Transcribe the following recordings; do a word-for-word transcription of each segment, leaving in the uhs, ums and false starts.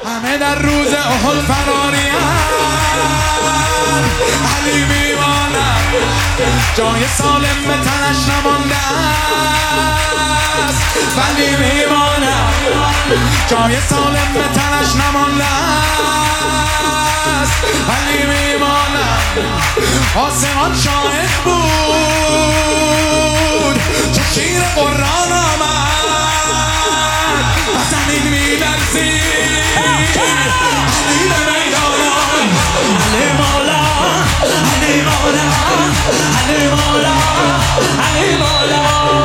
همه در روز احد فراریم، علی میمانم جای سالم به تنش نمانده است، ولی میمانم جای سالم به تنش نمانده است، ولی میمانم آسمان شاهد بود چه شیر قرآن آمد و زمین می‌لرزید. علی به میدان علی مولا، علی مولا، علی مولا، علی مولا.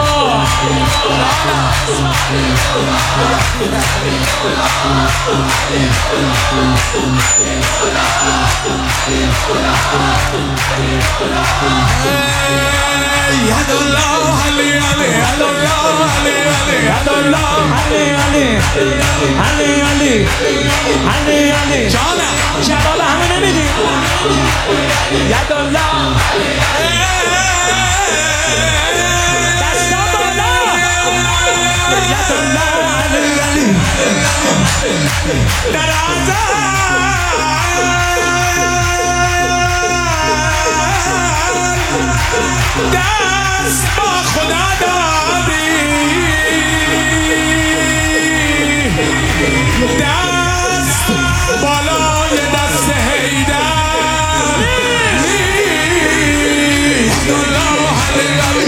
يد الله علي علي يد الله علي علي يد الله علي علي علي علي علي علي جانا جلال همه نمیدی يد الله دستا بالا يد الله علي علي در دست با خدا دادی، دست بالای دست حیدر الله علی علی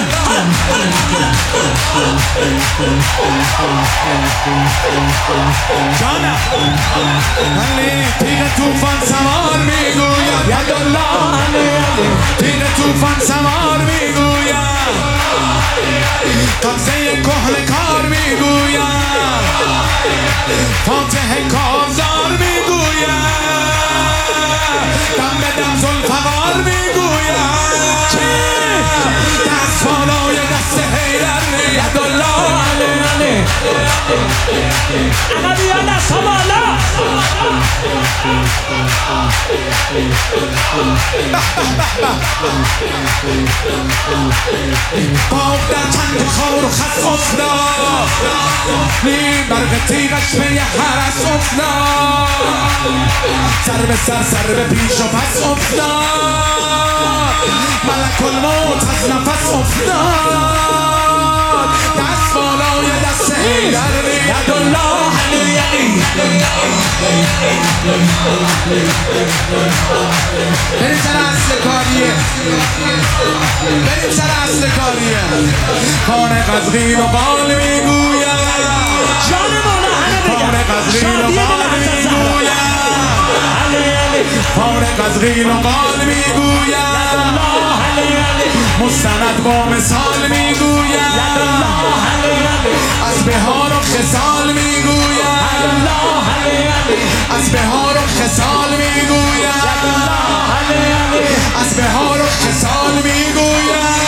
جانم علی تیغ توفان سوار میگویم ید الله علی علی تیغ توفان سوار میگویم قبضه کهنه کار میگویم فاتح کارزار میگویم دم به دم ذوالفقار میگویم دست بالای دست حیدر ید الله علی علی علی دست بالا باغ در چند خار و خس افتاد، نیم برق تیغش به یه حرس افتاد، سر به سر سر به پیش و پس افتاد، ملک الموت از نفس افتاد، دست بالای دست حیدر ید الله علی علی. بریم سر اصل کاریه، بریم سر اصل کاریه. خانه قزغین و بال میگویم جان مولا همه بگم خانه قزغین و بال میگویم خانه قزغین و بال میگویم مستند با مثال میگویم از بهار و خصال میگویم از بهار و خصال میگویم از بهار و خصال میگویم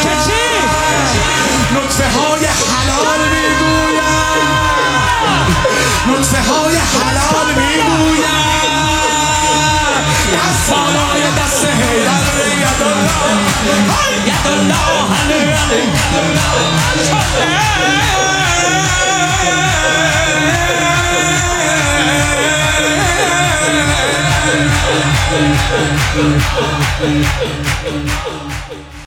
نطفه های حلال میگویم نطفه های حلال میگویم دست بالای دست حیدر ید الله ید الله علی علی